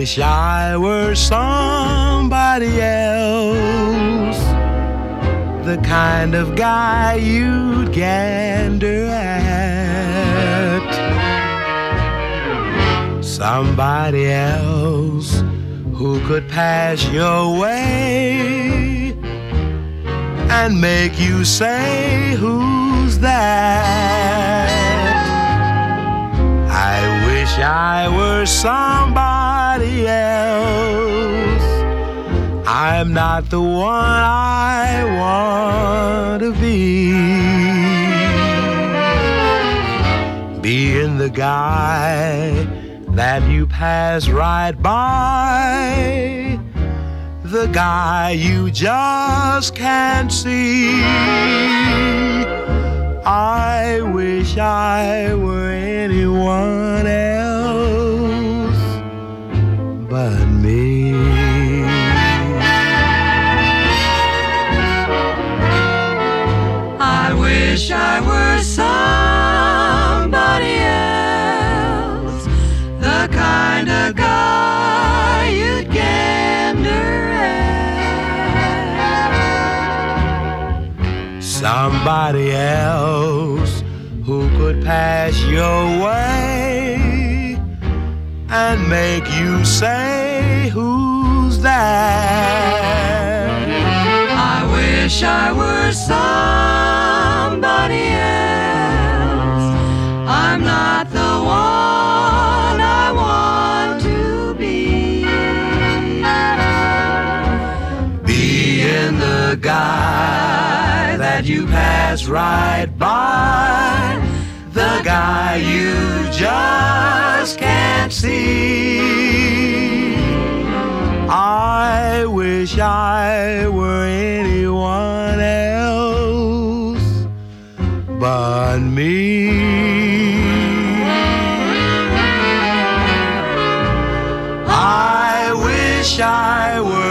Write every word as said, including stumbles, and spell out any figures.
wish I were somebody else, the kind of guy you'd gander at. Somebody else who could pass your way and make you say, who's that? I wish I were somebody else. I'm not the one I want to be. Being the guy that you pass right by, the guy you just can't see. I wish I were anyone else but me. I wish I were somebody else, the kind of guy you'd gander at. Somebody else who could pass your way and make you say, who's that? I wish I were somebody else. I'm not the one I want to be. Being the guy that you pass right by, the guy you just can't see. I wish I were anyone else but me. I wish I were